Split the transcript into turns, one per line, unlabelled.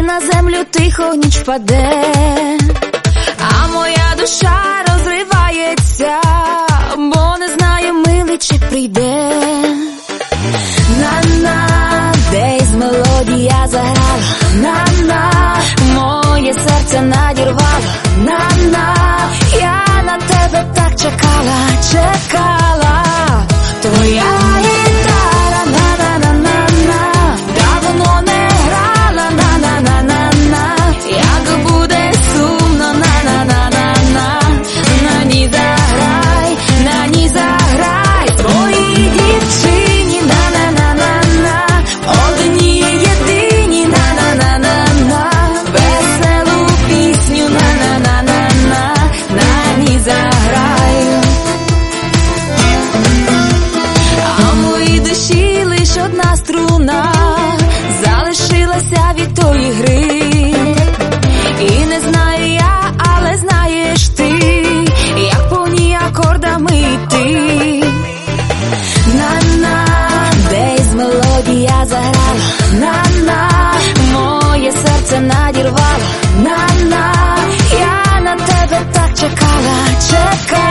на землю тихо ніч впаде, а моя душа розривається, бо не знає, милий, чи прийде. На-на, десь мелодія заграла, на-на, моє серце надірвало, на-на, я на тебе так чекала, чекала. Твоя гітара, на-на-на-на-на, давно не грала, на-на-на-на-на, як буде сумно, на-на-на-на-на, на ній заграй, на ній заграй, твоїй дівчині, на-на-на-на-на, одній єдиній, на-на-на-на-на, веселу пісню, на-на-на-на-на, на ній заграй. А в моїй душі лиш одна струна залишилася від тої гри, і не знаю я, але знаєш ти, як по ній акордами йти. На-на, десь мелодія заграла, на-на, моє серце надірвало, на-на, я на тебе так чекала, чекала.